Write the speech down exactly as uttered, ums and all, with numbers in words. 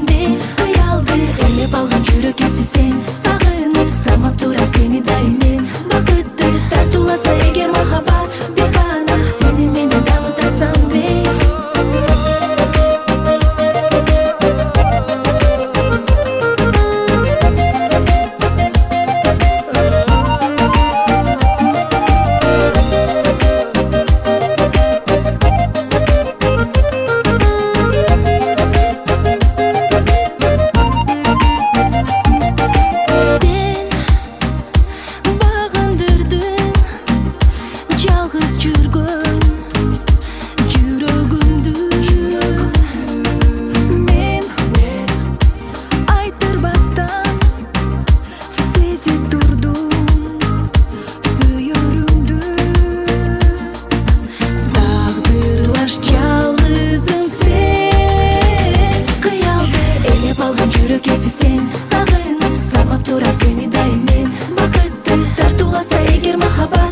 де кыялды элеп алган жүрөк эси сен сагынып самап турам сени дайым мен бакытты тартууласа эгер махаббат бекана сени менен дамытсам де жалгыз жүргөн жүрөгүмдү мен айтырбастан сезип турдум сүйөрүмдү тагдырлаш жалгызым сен кыялды элеп алган жүрөк эси сен сагынып самап турам сени дайым мен бакытты тартууласа эгер махаббат